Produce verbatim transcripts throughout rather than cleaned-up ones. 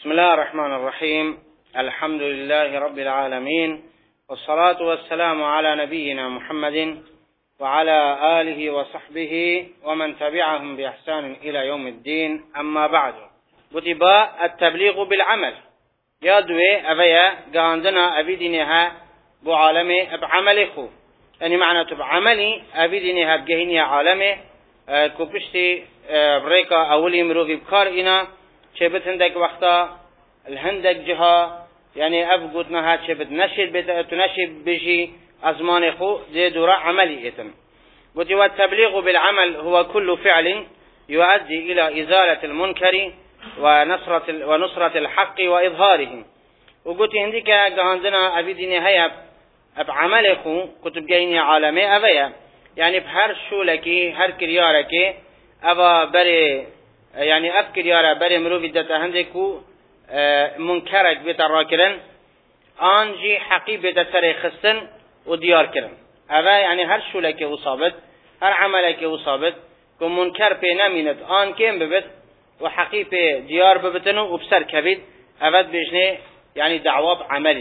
بسم الله الرحمن الرحيم. الحمد لله رب العالمين، والصلاة والسلام على نبينا محمد وعلى آله وصحبه ومن تبعهم بإحسان إلى يوم الدين. أما بعد، بطباء التبليغ بالعمل يادوي أبيا قاندنا أبي دينها بعالمي بعمل خو، يعني معنى بعملي أبي دينها بجهني عالمي كوبشتي بريكا أولي مروفي بكار إنا شبت هندك وقتا الهندك جها، يعني أبقوتنا هاد شبت نشد تنشد بشي أزمان خو دي دورة عملي إتم. والتبليغ بالعمل هو كل فعل يؤدي إلى إزالة المنكر ونصرة ونصرة الحق وإظهاره. وقلت هندك عندنا أبي ديني هيا بعمل خو كتب جيني عالمي أبيا، يعني بهر شولكي هر كرياركي أبا بري، يعني أفكر يارا بري مروفي داتا هندكو منكرك بتراكرن آنجي حقيبة سري خستن وديار كرن. أبا يعني هر شولك وصابت هر عملك وصابت كم منكر بينا مينت آن كيم ببت وحقيبة ديار ببتنو وبسر كبيد أبد بجني، يعني دعواب عملي.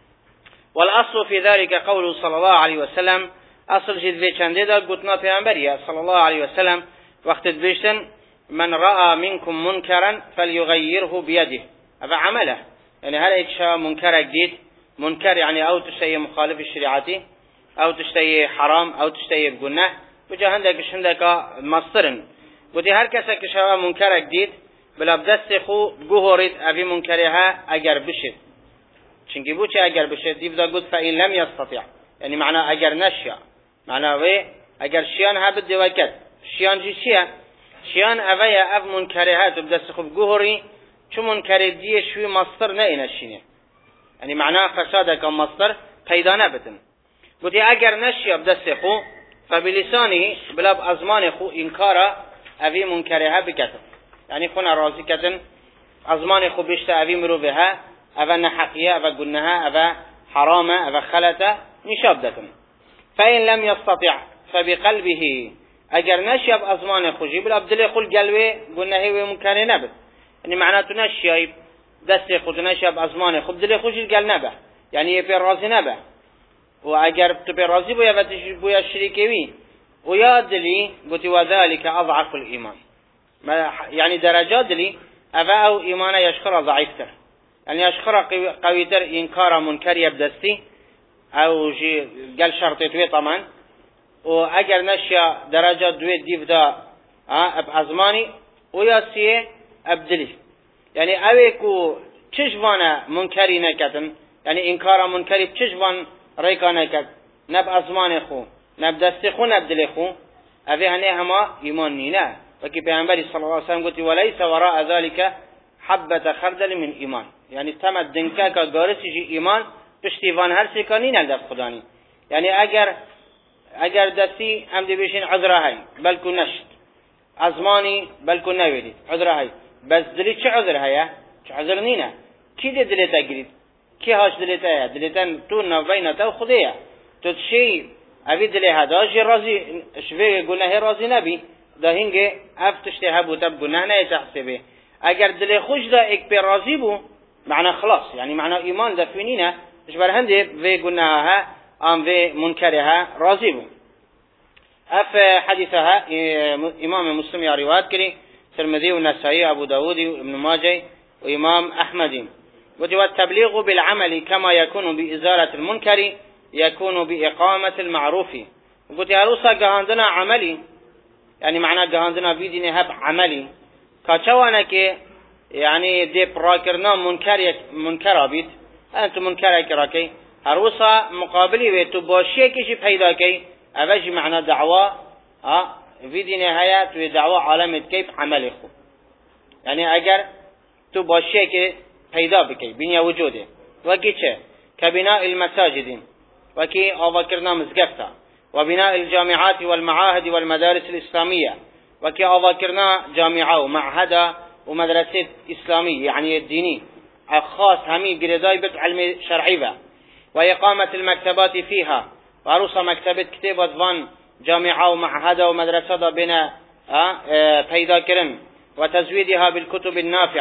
والأصل في ذلك قوله صلى الله عليه وسلم، أصل جد في چنده قلتنا پیغمبرية صلى الله عليه وسلم وقت بيشتن من رأى منكم منكرا فليغيره بيده. هذا عمله، يعني هل إيشا منكر جديد، منكر يعني أو تشتهي مخالف الشريعة أو تشتهي حرام أو تشتهي بجنة، وجه عندك عندك مصدر. ودي هر کس که شوا منکر جدید بلا بدست خو بگوهرید أبي منكرها أجر بشد. چنگی بو چه أجر بشد دیو دا قد فإن لم يستطيع، يعني معنى أجر نشيا، معنى وي أجر شيان هبد دوكت شيان جي شيا شيان اویا اف منکرها تو بدست خوب گوهری چون منکر دیه شوی مصدر نه اینشینه، یعنی معناه فساده که مصدر پیدا نبتن. بودی اگر نشی بدست خو فبلسانی بلاب ازمان خو انکارا اوی منکرها بکتن، یعنی خون راضی کتن ازمان خو بشت اوی مروبها اوه نحقیه اوه گنها اوه حرامه اوه خلطه نشاب دتن. فإن لم يستطع فبقلبه، اگر نشیب ازمان خوشی بلا بدل خل قلبه گناهی و منکر نبد، یعنی معناته نشیب دست خود نشیب ازمان خود دل خوشی قل نبه، یعنی یه پر راضی نبه. و اگر تو پر راضی بویا و بویا شریکوی و یا دلی گوتی و ذلك اضعف الايمان، یعنی درجات دلی اوه او ایمان یشخر ضعیفتر، یعنی یشخر قویتر انکار منکر یبدستی او جی قل شرطی توی طمان. و اگر نشیا درجه دوی دیو دا اب ازمانی و یا سیه ابدلی، یعنی اوی کو چشوانه منکری نکتن، یعنی انکار منکری چشوان ریکا نکت نب ازمان خو نب دست خو نب دل خو اوی هنه هما ایمان نینه. وکی پیغمبری صلی الله علیه وسلم گوتی ولیس وراء ذلك حبت خردل من ایمان، یعنی تمت دنکه که گارسی جی ایمان پشتیوان هر سکانی نلدف خدانی. یعنی اگر اگر دستی هم دی بشین عذره های بلکو نشت ازمانی بلکو نویدید عذره های، بس دلی چه عذره هیا؟ چه عذر نینه؟ کی دی دلیتا گرید؟ کی هاش دلیتا هیا؟ دلیتا تو نوینتا و خودیا تو چی اوی دلی هداش رازی شوی گناه رازی نبی دا هنگه افتشتی هبو تب گناه نه تحسبه. اگر دلی خوش دا ایک پی رازی بو معنی خلاص، یعنی معنی ایمان دا فینینه اشبر هنده وی گناه ها ام في منكرها راضي بو. اف حديثها امام مسلم يا روایت کری، ترمذي والنسائي ابو داود وابن ماجه وامام احمد. وجوى التبليغ بالعمل كما يكون بإزالة المنكر يكون بإقامة المعروف. وقلت يا روسا جهاندنا عملي، يعني معنى جهاندنا في دين هب عملي كاتشوانا كي يعني دي براكرنا منكر منكر بيت انت منكر كراكي هروسا مقابلی و تو باشیه کشی پیدا کی اوش معنی دعوا ها في دي نهاية تو دعوا عالم كيف عمل خو، يعني اگر تو باشیه که پیدا بکی بینیا وجوده وکی چه كبناء المساجد وكي آواكرنا مزقفتا وبناء الجامعات والمعاهد والمدارس الإسلامية وكي آواكرنا جامعة ومعهد ومدرسة إسلامية يعني الديني خاص همي قرداي بك علم شرعي با. وإقامة المكتبات فيها وعروسة مكتبة كتابة فان جامعة ومعهد ومدرسة بنا پیدا کرن وتزويدها بالكتب النافعة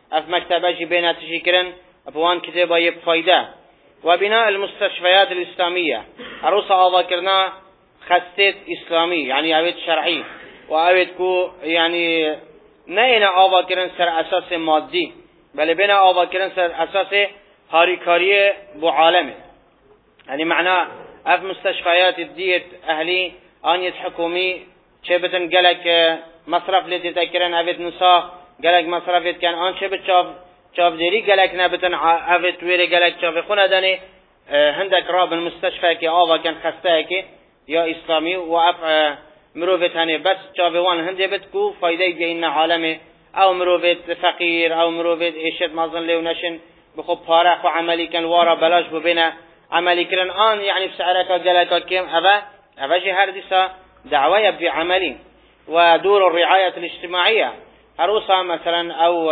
اف مكتبه جي بينا تشكرن بوان كتابه يبفايده. وبناء المستشفيات الإسلامية أروسا أذكرنا خستات إسلامي يعني أبيت شرعي وأبيت كو يعني نينا أذكرن سر أساس مادي بل بنا أذكرن سر أساس هاريكارية بعالمه. يعني معناه أف مستشفيات الديت أهلي آنيت حكومي شبتن قالك مصرف لتي تذكرن أبيت نساء قالك مصرف كان آن شبت شاف شاف ديري قالك نبتن أبيت ويري قالك شاف خونه داني هندك راب المستشفى كي آوا كان خسته كي يا إسلامي وأف مروفت هني بس شاف وان هندي بتكو فايدة جينا عالمي أو مروفت فقير أو مروفت إيشت مازن ليو نشن بخب فارق وعملي كان وارا بلاش ببينا عملي كرن آن يعني بسعرك قالك كيم أبا أبا جي هردسا دعوة يبدي عملي. ودور الرعاية الاجتماعية أروسا مثلا أو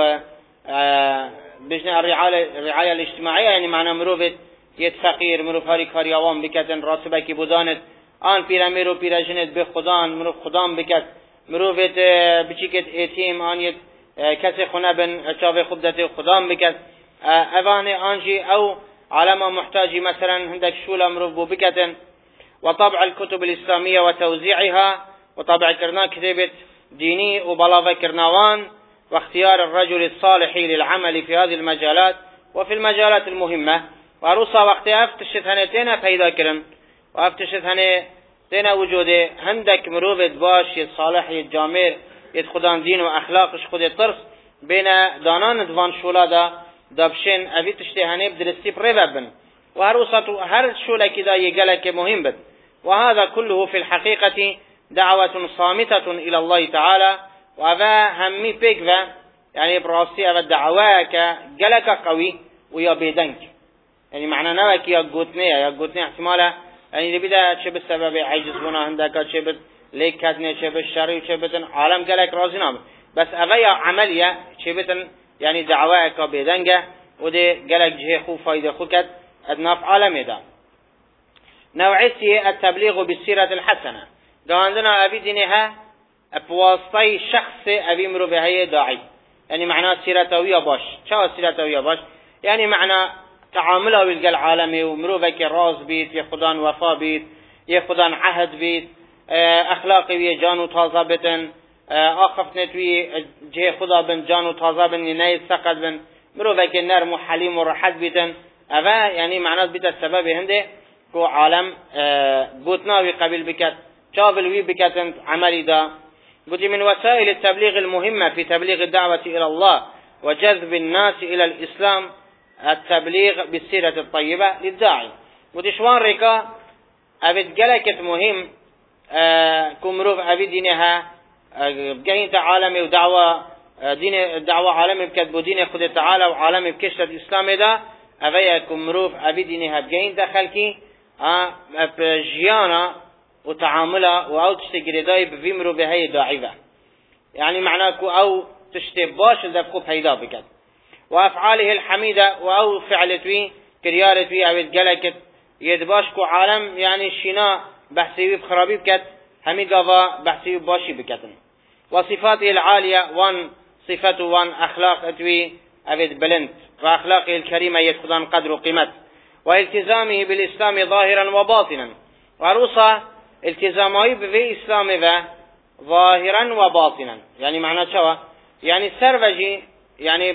آه بجنا الرعاية, الرعاية الاجتماعية يعني معنا مروفت يت فقير مروف هاري كاريوان بكتن راتبه کی بودانت آن پیرا میرو پیرا جنت به خدان مروف خدان بکت مروفت بچیکت ایتیم آن یت کسی خونه بن چاوه خبدت خدان بکت اوان آنجی او علما محتاجی مثلا هندك شولا مروف بو بكتن. وطبع الكتب الإسلامية وتوزيعها وطبع كرنا كتابة ديني وبلاغة كرناوان واختيار الرجل الصالح للعمل في هذه المجالات وفي المجالات المهمة. وروسا وقت افتشت هنه تينا پیدا کرن و افتشت هنه تينا وجوده هندك مروفت باش يد صالح يد جامر يد خدان دين و اخلاقش خود ترس بين دانان دوان شولا دا دابشن اوی تشتی هنه بدرستی پریوبن و هروسا هر شولا كده يقلك مهم بد. وهذا كله في الحقيقة دعوة صامتة إلى الله تعالى وهذا همي بيكفا يعني براسي هذا دعواك قلك قوي ويا بيدنك يعني معنى نوك يا قوتني يا قوتني احتمالا يعني لبدا شبه السبب عجز بنا عندك شبه ليك كاتني شبه الشري وشبه عالم قالك رازي نام بس أغيى عملية شبه يعني دعواك بيدنك ودي قالك جهي خو فايدة خوكت أدناف عالمي دا. نوعية التبليغ بالسيرة الحسنة ده عندنا أبي دينها بواسطة شخص أبي مرو بهاي داعي يعني معناه سيرتوية باش شو سيرتوية باش يعني معناه تعامله ويلقى العالمي ومروفك راز بيت يخدان وفا بيت يخدان عهد بيت أخلاقي ويجانو تازه بتن آخف نتوي جه خدا بن جانو تازه بن نايد سقط بن مروفك نرم وحليم ورحد بيتن أبا يعني معناه بيت السبب هنده كو عالم بوتناوي قبل بكت شابل وي بكت عملي دا. قلت من وسائل التبليغ المهمة في تبليغ الدعوة إلى الله وجذب الناس إلى الإسلام التبليغ بالسيرة الطيبة للداعي. وتشوان ريكا أبد قلقت مهم آه كمروف أبد دينها آه بقين تعالمي ودعوة آه دين دعوة عالمي بكتبو دين خد تعالى وعالمي بكشت الإسلام دا أبيا كمروف أبد دينها بقين دخلكي آه بجيانا وتعاملها وأو تشتغل داي بفيمرو بهاي داعية يعني معناه أو تشتباش لدفقو بهيدا بكت. وأفعاله الحميدة وأو فعلتوي كريارتوي أو قلقت يدباشكو عالم يعني شنا بحثي بخرابي بكت همي قضاء بحثي باشي بكتن. وصفاته العالية وان صفته وان أخلاق أتوي أبد بلند وأخلاقه الكريمة يدخلان قدر وقيمت. والتزامه بالإسلام ظاهرا وباطنا وروصة التزامه بفي إسلام ظاهرا وباطنا يعني معنى شوى يعني سرفجي يعني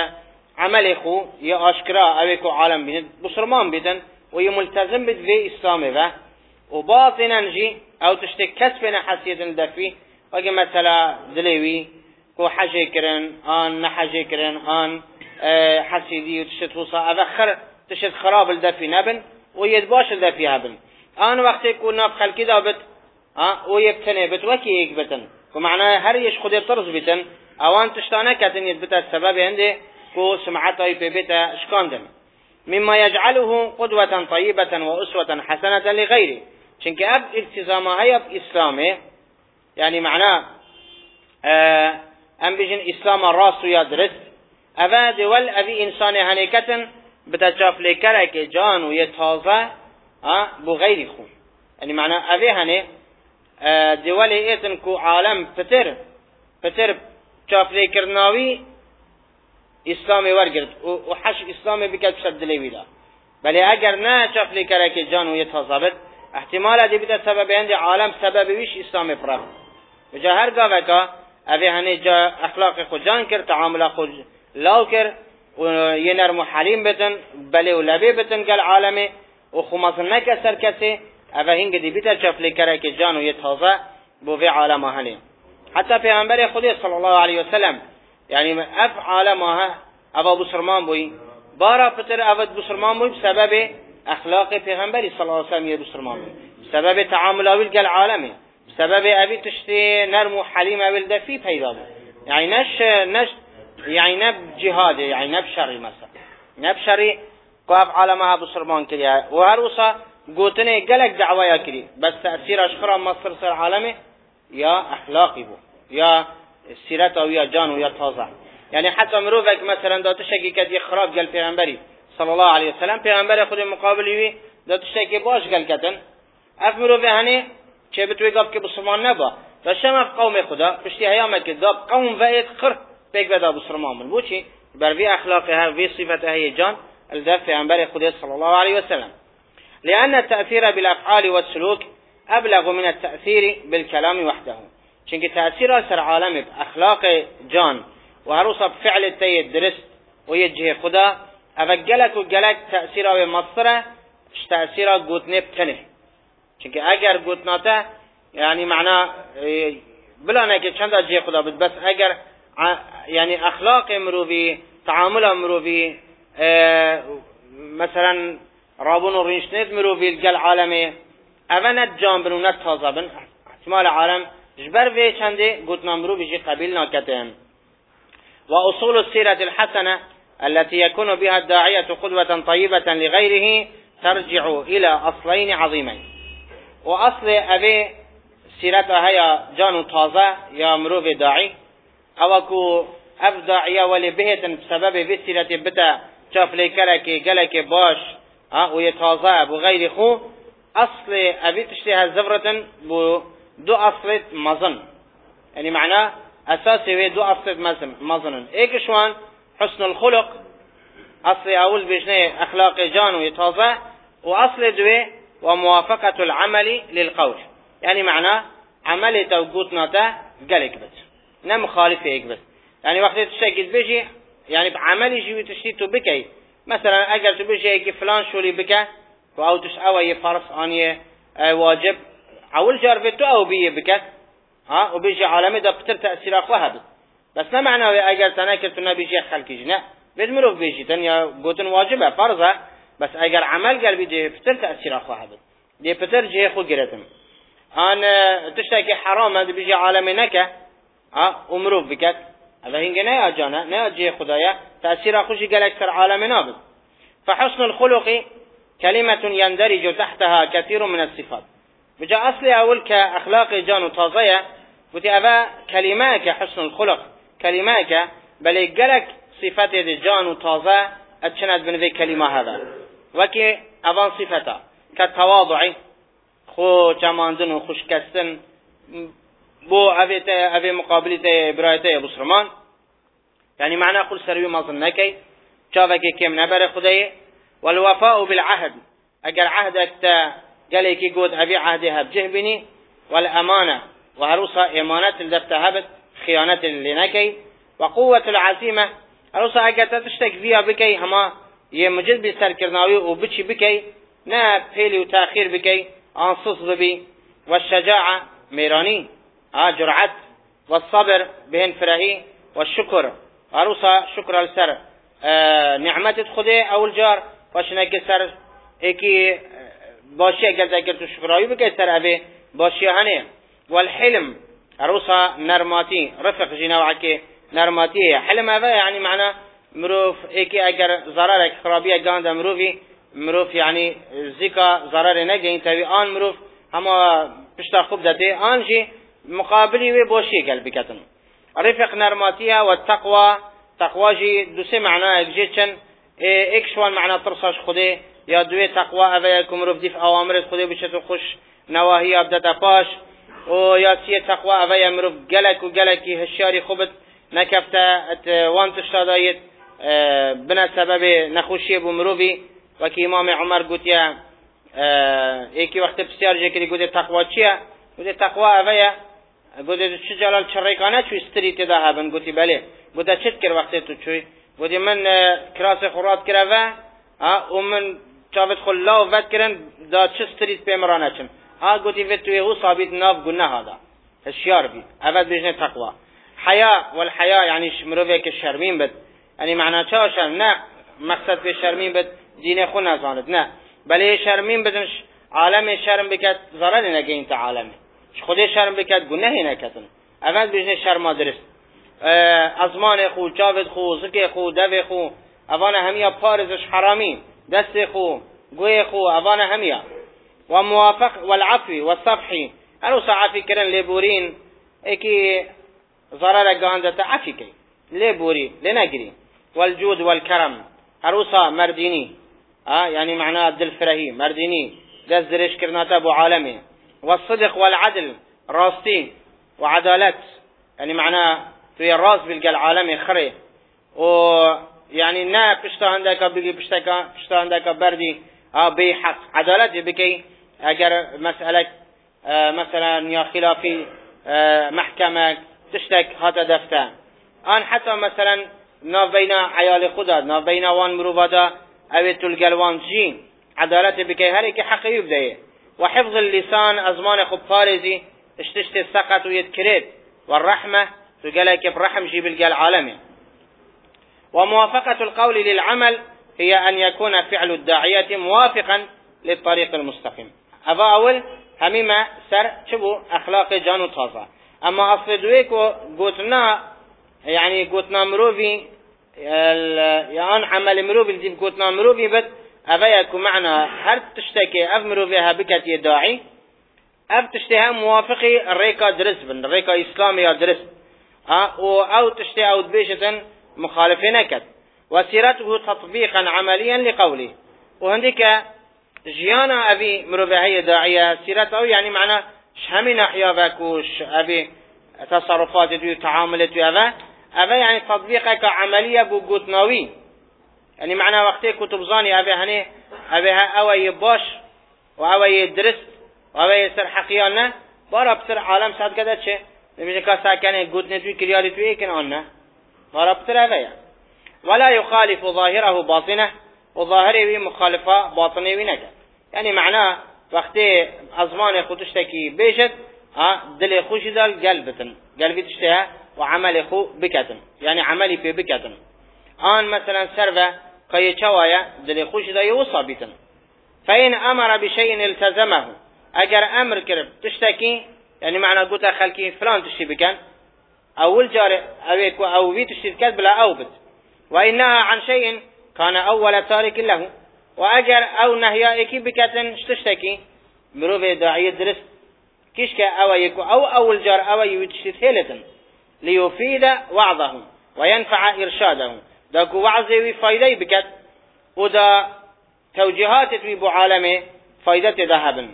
عمل خو يا أشكرا أبيكو عالم بينت بصرمان بيتن ويملتزم بفي إسلام وباطنا جي أو تشتك كسبنا حسية دفي وكي مثلا دليوي كو حاجة كرن آن نحاجة كرن آن أه حسيدي وتشت وصا أذخر تشت خراب الدفي نبن ويدباش الدفي هبن آن وقت يكون ناب خلقي دابت ها ويبتني بت وكي يكبتن ومعناه هر يش خد يطرز بتن اوان تشتانه كتن يثبت السبب عنده كو سمعته في بيته اشكاندن مما يجعله قدوة طيبة وأسوة حسنة لغيره شنك اب التزامها هي بإسلامه يعني معناه اه ام بيجن اسلام الراس يدرس افا دول ابي انسان هنيكتن بتجاف لكرك جان ويتازه اه بغير خو يعني معناه ابي هني اه دول ايتن كو عالم فتر فتر جاف لكرناوي اسلام ورگرد و حش اسلام بکد بشد دلی ویدا. بلی اگر نه چفلی کرده که جان و یه تازه بد احتمال دی بیده سبب هندی عالم سبب ویش اسلام پرد. وجا هر گاوه که اوه هنه جا اخلاق خود جان کرد، تعامل خود لاو کرد و یه نرم و حلیم بتن بلی و لبه بتن گل عالمه و خمازن نکسر کسی اوه هنگ دی بیده چفلی کرده که جان و یه تازه بوی عالم هنه. حتی پیغمبر خودی صلی الله علیه وسلم یعنی اف عالم ها اوا بسرمان بوی بارا پتر اود بسرمان بوی بسبب اخلاق پیغمبری صلی الله علیه وسلم یه بسرمان بوی بسبب تعامل اویل گل عالمه بسبب اوی تشتی نرم و حلیم اویل دفی پیدا بود یعنی نش نش یعنی نب جهاد یعنی نب شری مثلا نب شری که اف عالم ها بسرمان کریه و هر وصا گوتنه گلک دعویا کری بس تأثیر اشخرا مصر سر عالمه یا اخلاقی بود یا سیرت او یا جان و یا تازه یعنی حتی مروفک مثلا داتشکی کدی خراب گل پیغمبری صلی الله علیه وسلم پیغمبر خود مقابلی وی داتشکی باش گل کتن اف مروفه هنه چه بتوی گفت که بسرمان نبا و شما قوم خدا پشتی هیامت که داب قوم وید خر پیک بدا بسرمان من بوچی بر وی اخلاق ها وی صفت های جان الدف پیغمبر خود صلی الله علیه وسلم لأن التأثير بالأفعال والسلوك أبلغ من التأثير بالكلام وحده چونکه تأثیر سر عالم اخلاق جان و هر وصف فعل تی درست و یجه خدا او گلک و گلک تأثیر او مصره تأثیر گوتنه بتنه چونکه اگر گوتناته یعنی معنا بلا نه که چند جه خدا بود بس اگر یعنی اخلاق مروی تعامل مروی مثلا رابون و رینشنید مروی گل عالمه او ند جان بن و ند تازه بن احتمال عالم جبر في چنده قلت نمرو بيجي قبيلنا كتن وأصول السيرة الحسنة التي يكون بها الداعية قدوة طيبة لغيره ترجع إلى أصلين عظيمين وأصل أبي سيرتها هي جان طازة يا مروف داعي أوكو أب داعية ولي بهتن بسبب في سيرة بتا شاف لي كلكي كلكي باش ها ويتازة بغير خو أصل أبي تشتها زفرة بو دو اصلت مزن يعني معناه اساسي دو اصلت مزن مزن ايك شوان حسن الخلق اصل اول بجنه اخلاق جان ويتازه واصل دوي وموافقه العمل للقول يعني معناه عمل توقوتنا تا قالك بس نا مخالف هيك بس يعني وقت تشكل بيجي يعني بعمل يجي تشتيتو بكي مثلا اگر تو بيجي هيك فلان شولي بك او تشعوى يفرص اني واجب اول جار تو او بيه بكت ها وبيجي عالمي ده بتر تاثير اخوها بس ما معناه اگر تناكرت نبيجي خلق جنا بدمرو بيجي تنيا قوتن واجبه فرضه بس اگر عمل قال بيجي بتر تاثير اخوها دي بتر جي خو جرتم انا تشتكي حرام هذا بيجي عالمي نكه ها امرو بكت هذا هنگنه اجانا نه جي خدايا تاثير اخوشي قال اكثر عالمي نابض فحسن الخلق كلمه يندرج تحتها كثير من الصفات بجا اصلي اول كاخلاق جان وتازيه قلت ابا كلماك حسن الخلق كلماك بل جلك صفات جان وتازه اتشند بن ذي كلمه هذا وكي ابان صفتا كالتواضع خو جماندن وخوش كستن بو ابي ابي مقابله ابراهيم ابو سلمان يعني معنى قل سروي ما ظنكي شافك كم نبر خدي والوفاء بالعهد اجر عهدك تا قال كي قود ابي عهدها بجهبني والامانه وهروسا امانه الدفتهبت خيانه لنكي وقوه العزيمه هروسا اجر تشتك فيها بكي هما يمجد بسركرناوي وبتشي بكي نا بيلي وتاخير بكي انصص بي والشجاعه ميراني اه جرعت والصبر بهن فرهي والشكر هروسا شكر السر آه نعمت خدي او الجار واشنك سر اكي باشي اگر ذکر تو شکرایی بکه سر اوه باشی هنه والحلم عروسا نرماتی رفق جناوعه که نرماتی حلم اوه يعني معنى مروف ايكي اگر ضررك خرابيه گاند مروفي مروف يعني زيكا ضرر نگين تاوي آن مروف اما پشتا خوب داته آن جي مقابلي و باشي قلبي كتن رفق نرماتيها والتقوى تقوى جي دوسي معنى اكجي چن ايك شوان معنى ترساش خوده یا دوی تقوا اوه که مروف دیف اوامرت خوده بشت و خوش نواهی ابدت پاش و یا سی تقوا اوه مروف گلک و گلکی هشیاری خوبت نکفته وان تشتادایت بنا سبب نخوشی بو مروی و که امام عمر گوتیا ایکی وقت بسیار جکری گوته تقوا چیه؟ گوته تقوا اوه گوته چه جلال چریکانه چوی ستری تدا هبن؟ گوتی بله. گوته چت کر وقتی تو چوی؟ گوته من کراس خورات کرده و من چاوت خلا و ود کرن دا چه ستریت پیمرانه چم ها گوتی وید توی او ثابت ناف گناه هادا هشیار بی اول بیشنه تقوا حیا والحیا یعنی مروفه که شرمین بد یعنی معنی چه شرم نه مقصد به شرمین بد دین خود نزاند نه بله شرمین بدنش عالم شرم بکد ضرر نگه انت عالمه خود شرم بکد گناهی نکدن اول بیشنه شرما درست ازمان خو چاوت خو زک خو دو خو اوان همیا پارزش حرامی دست خو گوی خو اوان همیا و موافق والعفو والصفحی هنوسا عفی کرن لبورین اکی ضرر گاندتا عفی کی لبوری لنگری والجود والكرم هنوسا مردینی اه يعني معناه دل فرهی مردینی دست درش کرناتا بو عالمه والصدق والعدل راستي وعدالت يعني معناه توی راز بلقى العالم خره و يعني نا پشتا هندکا بگی پشتا پشتا هندکا بردی اه بی حق عدالت بکی اگر مسئله مثلا یا خلافی محکمه تشتک هاتا دفته آن حتی مثلا ناف بین عیال خدا ناف بین وان مروفادا اوی تلگلوان جی عدالت بکی هر ایک حقی بده و حفظ اللسان ازمان خب پارزی اشتشت سقط و يتكريت والرحمة تقالك برحم جيب القال عالمي وموافقة القول للعمل هي أن يكون فعل الداعية موافقا للطريق المستقيم هذا أول هميمة سر شبو أخلاق جانو تازة أما أصل دويكو قوتنا يعني قوتنا مروفي يعني عمل مروفي الجيب قوتنا مروفي بس أفا يكون معنا هل تشتكي أف مروفيها بكت يداعي أف تشتهى موافقي الريكا درس بن الريكا إسلامي درس أو تشتهى أو دبيشة مخالفين كت وسيرته تطبيقا عمليا لقوله وهنديك جيانا أبي مروفيها داعية سيرته يعني معنا شهمي ناحية فاكوش أبي تصرفات وتعاملات أبا أبا يعني تطبيقك عملية بقوتناوي يعني معنى وقتي كتب زاني أبي هني أبي أو يباش وأو يدرس وأو يصير حقيقة بارا بصير عالم سعد كذا شيء نبي كاسا كان قوت نتوي كريالي توي كن عنا بارا بصير أبي ولا يخالف ظاهره باطنه وظاهره مخالفة باطنه ونجا يعني معناه وقتي أزمان خودشتكي بيجت ها دل خوش دال قلبتن قلبي تشتها وعمل خو بكتن يعني عملي في بكتن آن مثلا سرفة قي چوايا دل خوش دا يوصى بيتن فإن أمر بشيء التزمه أجر أمر كرب تشتكي يعني معنى قلت خلكي فلان تشتي بكن أول جار أو أو بي تشتي بكت بلا أوبت وإنها عن شيء كان أول تارك له وأجر أو نهيائك بكتن تشتكي مروفي داعية درس كيشك أو يكو أو أول جار أو يتشتي ثيلة ليفيد وعظه وينفع إرشاده داكو وعظي وفايدة بكت ودا توجيهات في بعالمه فايدة ذهبا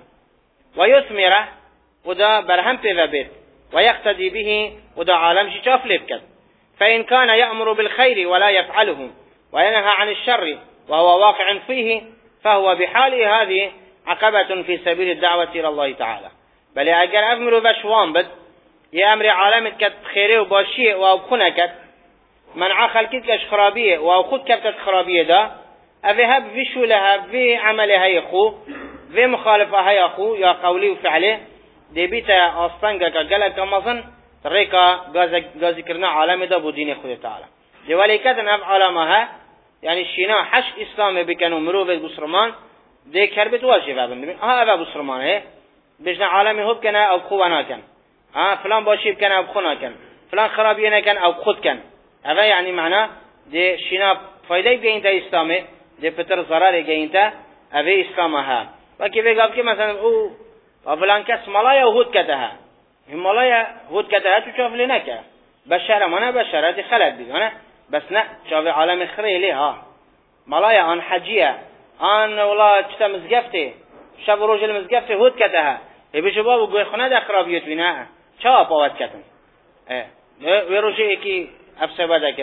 ويثمره ودا برهم بذبت ويقتدي به ودا عالم شاف لبكت فإن كان يأمر بالخير ولا يفعله وينهى عن الشر وهو واقع فيه فهو بحاله هذه عقبة في سبيل الدعوة إلى الله تعالى بل أجر أمر بشوان بد يا أمر عالمت كت خيره وباشيه وأبخنا كت منع خلقت كش خرابية وأخذ كبتت خرابية دا أذهب في شو لها في عمله هي أخو في مخالفة هي أخو يا قولي وفعله دبيتا أصلاً كجلك كمصن طريقة جاز جاز كرنا عالم دا بدين خدا تعالى لذلك كذا علامها يعني الشينا حش إسلام بكانوا مروفة بسرمان ده كربت واجب أبن ها أبا بسرمان هي بجنا عالمي هو كنا أو خوانا كان ها فلان باشيب كان أو خنا كان فلان خرابينا كان أو خد كان هذا يعني معناه ده شنا فايدة بينتا إسلامه ده بتر ضرر بينتا أبي إسلامها وكيف قال كي مثلا أو فلان كاس ملايا وهود كتها ملايا هود كتها تشوف لنا كا بشرة منا بشرة دي خلت بي منا بس نا شوف عالم خير ليها ملايا أن حجية أن والله كتا مزقفته شاب رجل مزقفته هود كتها يبي شباب وقول خنا ده خرابيت بناء شاب قوات كتن إيه ويروجي كي أبسط بدك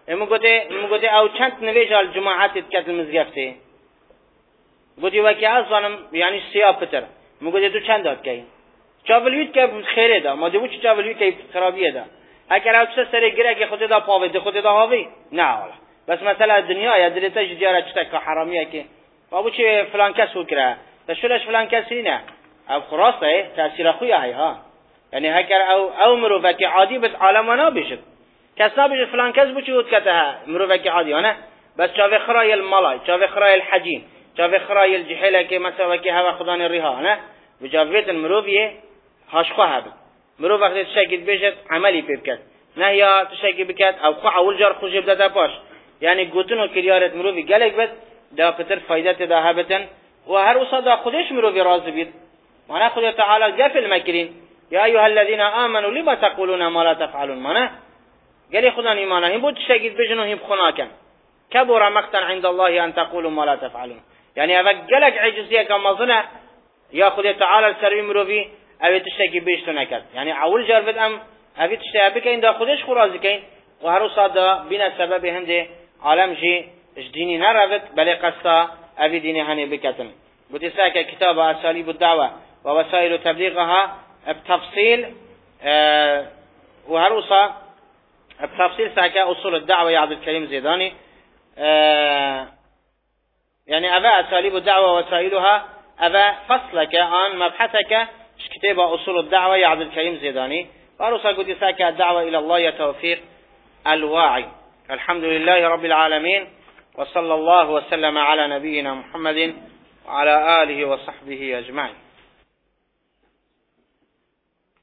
امو گوته امو گوته او چند نویج الجماعات کت المزگفته گوتی وکی ازانم یعنی سیاه پتر امو گوته تو چند داد کی چاولویت که خیره دا ما دیو چ چاولویت که خرابیه دا اگر او چه سر گره که خود دا پاوه ده خود دا هاوی نه والا بس مثلا دنیا یا درته جدیاره چتا که حرامیه که بابو چه فلان کس وکره تشولش فلان کسی نه او خلاصه تاثیر خویه های ها یعنی هکر او او مروفه عادی بس عالمانا بشد کسا بشد فلان کس بچود کته مروفه عادی نه بس چاوه خرای الملای چاوه خرای الحجین چاوه خرای الجحیله که مثلا که هوا خدان الرها نه بجاویت المروفیه هاش خواه بد مروف وقتی تشکید بشد عملی پیب کرد نه یا تشکید بکرد او خواه اول جار خوش بده پاش یعنی گوتن و کلیارت مروفی گلک بد دا پتر فایدت دا هبتن و هر وصا دا خودش مروفی راضی بید معنی خود تعالی قفل مکرین یا ایها الذين آمنوا لما تقولون ما لا تفعلون معنی گلی خدا ایمان هم بود تشکید بجن و هم خناکن کبر مقتا عند الله ان تقولوا ما لا تفعلون یعنی اول گلک عجزیه که مظنه یا خود تعالی سروی مروفی اوی تشتکی بیشتو نکرد یعنی اول جربت ام اوی تشتکی بکن دا خودش خورازی کن و هر وصاد دا بین سبب هنده عالم جی دینی نرفت بلی قصدا اوی دینی هنی بکتن بودی ساکا کتاب اسالیب الدعوه و وسائل تبلیغها بتفصیل اه و هر وصاد بتفصيل ساكا أصول الدعوة يا عبد الكريم زيداني اه يعني أبا أساليب الدعوة وسائلها أبا فصلك عن مبحثك كتاب أصول الدعوة يا عبد الكريم زيداني فأرسل قد ساكا الدعوة إلى الله يا توفيق الواعي. الحمد لله رب العالمين وصلى الله وسلم على نبينا محمد وعلى آله وصحبه أجمعين.